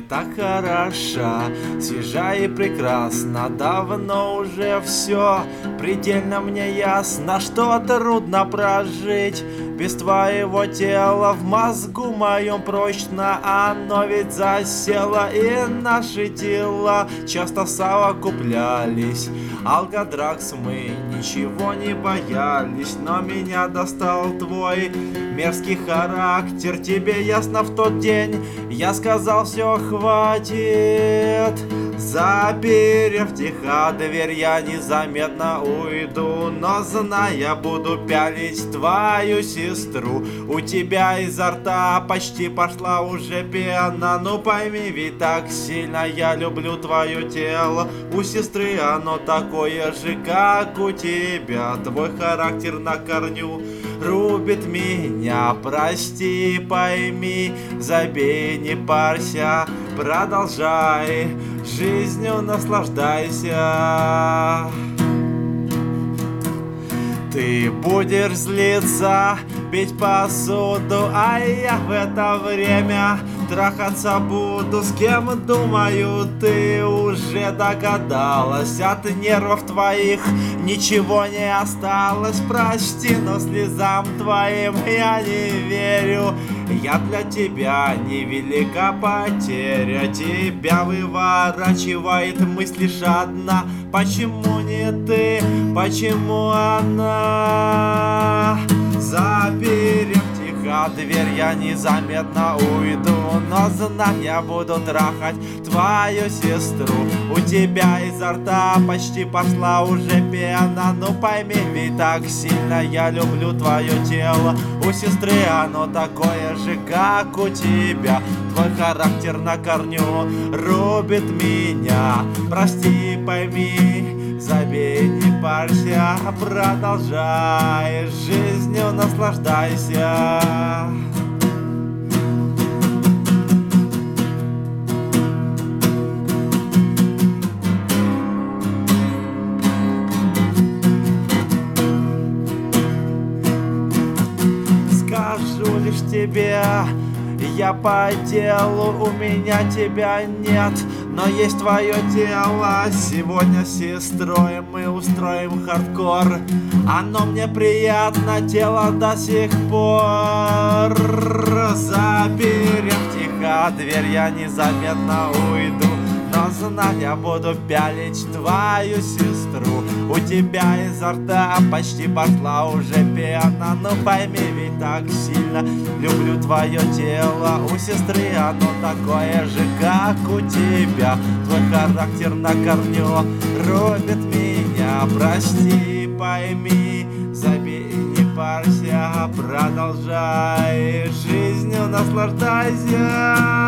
так хороша, свежа и прекрасна. Давно уже все предельно мне ясно, что трудно прожить без твоего тела. В мозгу моем прочно оно ведь засело, и наши тела часто совокуплялись. Алкодракс, мы ничего не боялись, но меня достал твой мерзкий характер. Тебе ясно, в тот день я сказал: все, хватит. Заперев тихо дверь, я незаметно уйду, но зная, буду пялить твою сестру. У тебя изо рта почти пошла уже пена. Ну пойми, ведь так сильно я люблю твое тело. У сестры оно такое же, как у тебя. Твой характер на корню рубит меня. Прости, пойми, забей, не парься, продолжай, жизнью наслаждайся. Ты будешь злиться, бить посуду, а я в это время трахаться буду. С кем, думаю, ты уже догадалась. От нервов твоих ничего не осталось. Прости, но слезам твоим я не верю. Я для тебя невелика потеря. Тебя выворачивает мысль лишь одна: почему не ты, почему она? Заперев тихо дверь, я незаметно уйду, но зная, буду трахать твою сестру. У тебя изо рта почти пошла уже пена. Ну пойми, ведь так сильно я люблю твое тело. У сестры оно такое же, как у тебя. Твой характер на корню рубит меня. Прости, пойми, забей, не парься, продолжай, жизнью наслаждайся. Скажу лишь тебе, я по делу, у меня тебя нет, но есть твое тело. Сегодня с сестрой мы устроим хардкор. Оно мне приятно, тело до сих пор. Заперев тихо дверь, я незаметно уйду, но зная, буду пялить твою сестру. У тебя изо рта почти пошла уже пена. Но пойми, ведь так сильно люблю твое тело. У сестры оно такое же, как у тебя. Твой характер на корню рубит меня. Прости, пойми, забей, не парься, продолжай, жизнью наслаждайся.